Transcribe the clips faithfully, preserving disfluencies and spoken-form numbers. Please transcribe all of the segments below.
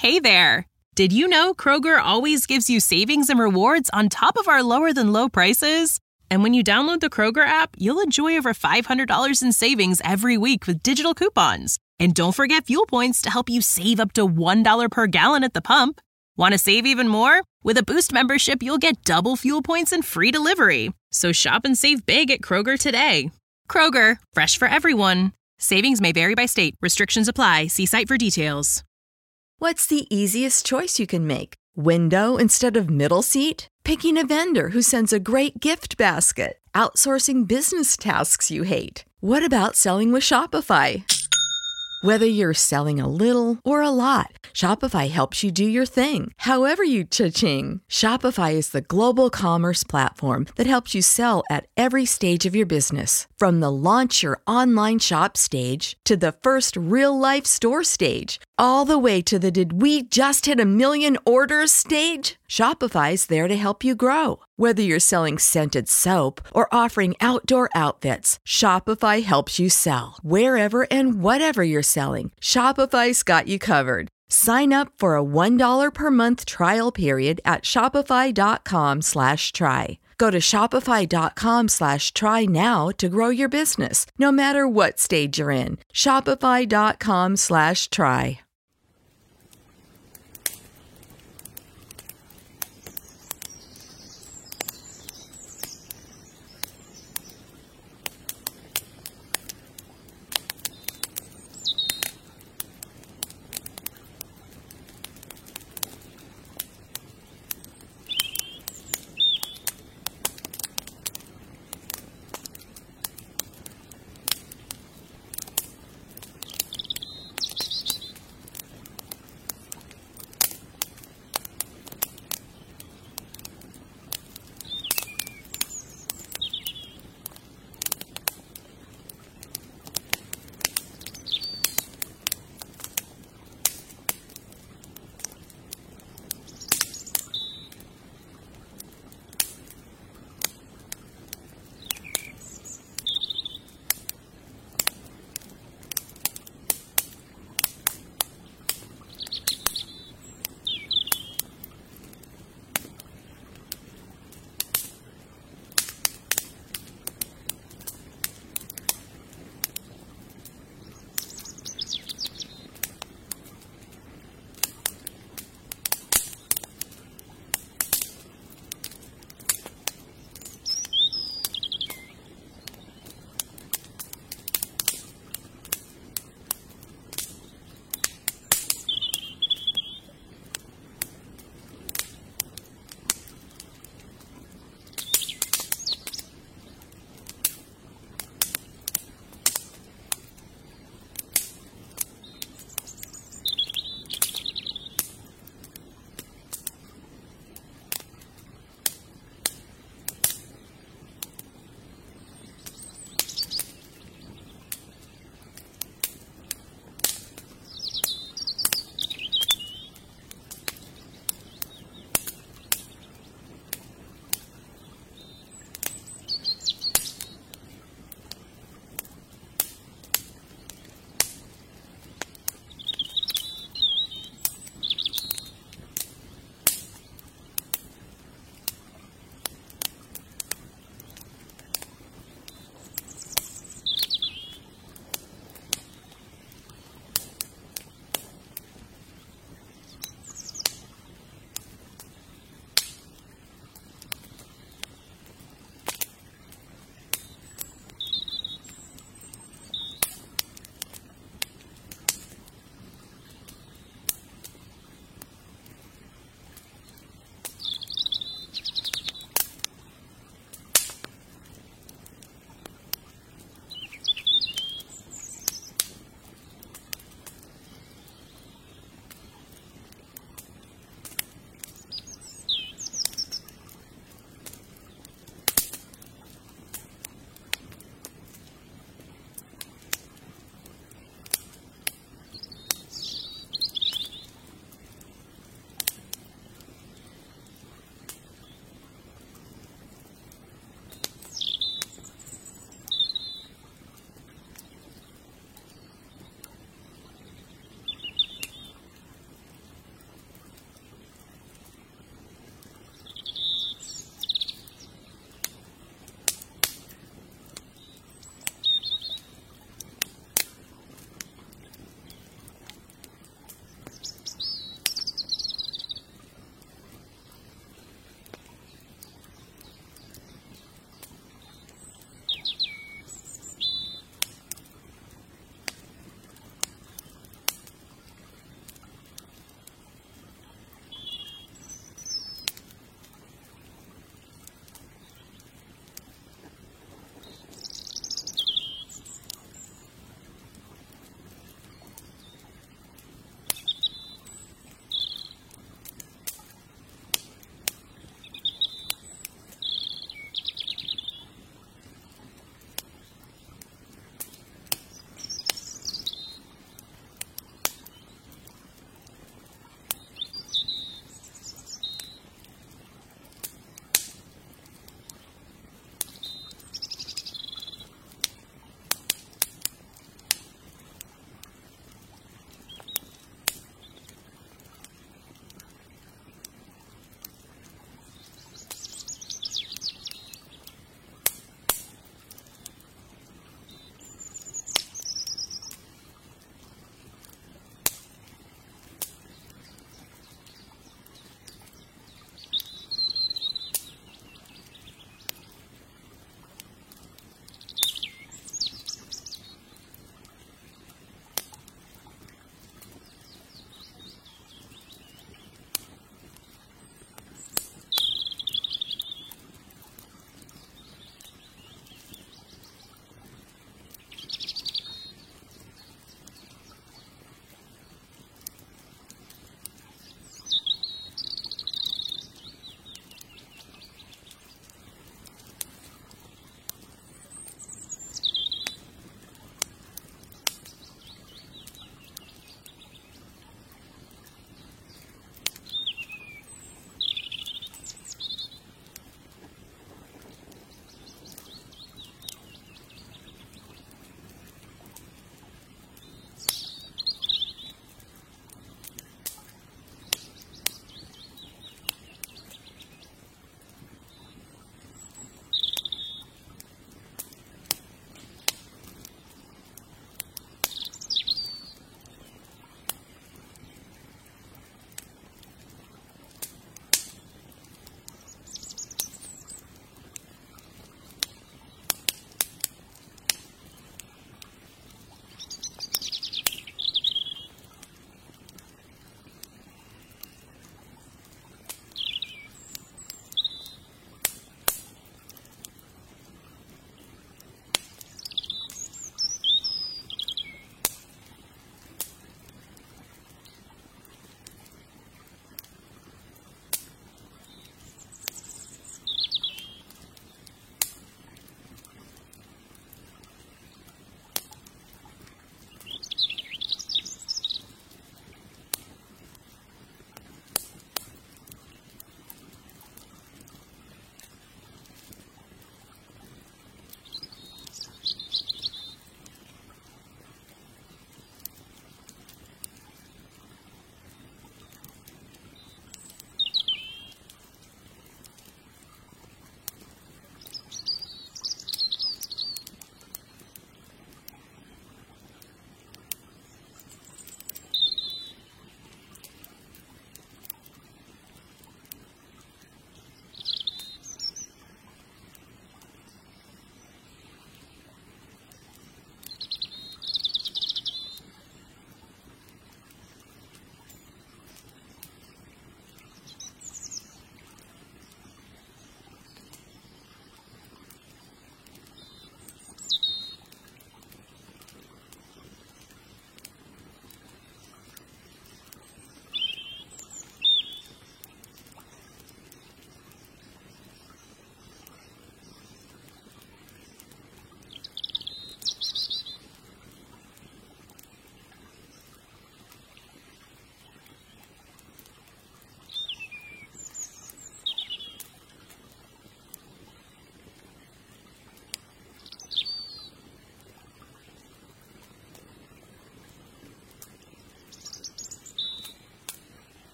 Hey there! Did you know Kroger always gives you savings and rewards on top of our lower-than-low prices? And when you download the Kroger app, you'll enjoy over five hundred dollars in savings every week with digital coupons. And don't forget fuel points to help you save up to one dollar per gallon at the pump. Want to save even more? With a Boost membership, you'll get double fuel points and free delivery. So shop and save big at Kroger today. Kroger, fresh for everyone. Savings may vary by state. Restrictions apply. See site for details. What's the easiest choice you can make? Window instead of middle seat? Picking a vendor who sends a great gift basket? Outsourcing business tasks you hate? What about selling with Shopify? Whether you're selling a little or a lot, Shopify helps you do your thing, however you cha-ching. Shopify is the global commerce platform that helps you sell at every stage of your business. From the launch your online shop stage to the first real-life store stage, all the way to the did we just hit a million orders stage. Shopify's there to help you grow. Whether you're selling scented soap or offering outdoor outfits, Shopify helps you sell. Wherever and whatever you're selling, Shopify's got you covered. Sign up for a one dollar per month trial period at shopify.com slash try. Go to shopify.com slash try now to grow your business, no matter what stage you're in. Shopify.com slash try.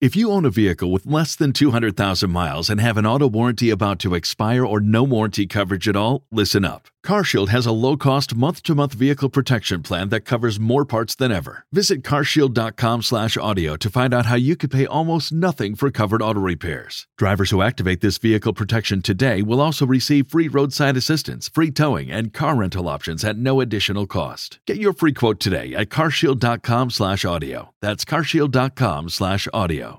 If you own a vehicle with less than two hundred thousand miles and have an auto warranty about to expire or no warranty coverage at all, listen up. CarShield has a low-cost month-to-month vehicle protection plan that covers more parts than ever. Visit carshield.com slash audio to find out how you could pay almost nothing for covered auto repairs. Drivers who activate this vehicle protection today will also receive free roadside assistance, free towing, and car rental options at no additional cost. Get your free quote today at carshield.com slash audio. That's carshield.com slash audio.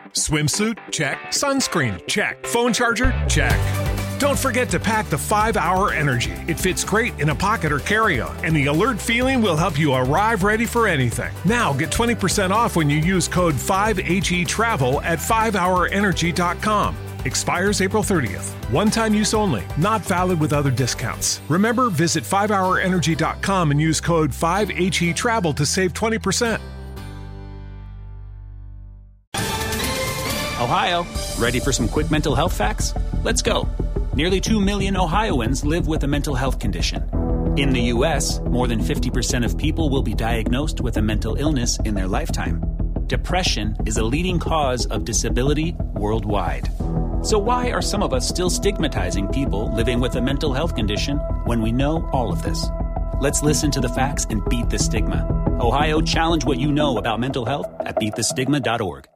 Swimsuit? Check. Sunscreen? Check. Phone charger? Check. Don't forget to pack the five hour Energy. It fits great in a pocket or carry-on, and the alert feeling will help you arrive ready for anything. Now get twenty percent off when you use code five H E Travel at five hour energy dot com. Expires April thirtieth. One-time use only. Not valid with other discounts. Remember, visit five hour energy dot com and use code five H E Travel to save twenty percent. Ohio, ready for some quick mental health facts? Let's go. Nearly two million Ohioans live with a mental health condition. In the U S, more than fifty percent of people will be diagnosed with a mental illness in their lifetime. Depression is a leading cause of disability worldwide. So why are some of us still stigmatizing people living with a mental health condition when we know all of this? Let's listen to the facts and beat the stigma. Ohio, challenge what you know about mental health at beat the stigma dot org.